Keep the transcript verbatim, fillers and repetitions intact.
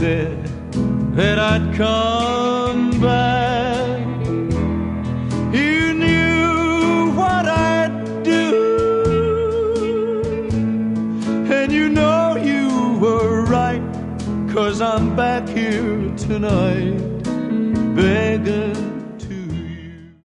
said that I'd come back. You knew what I'd do, and you know you were right, 'cause I'm back here tonight begging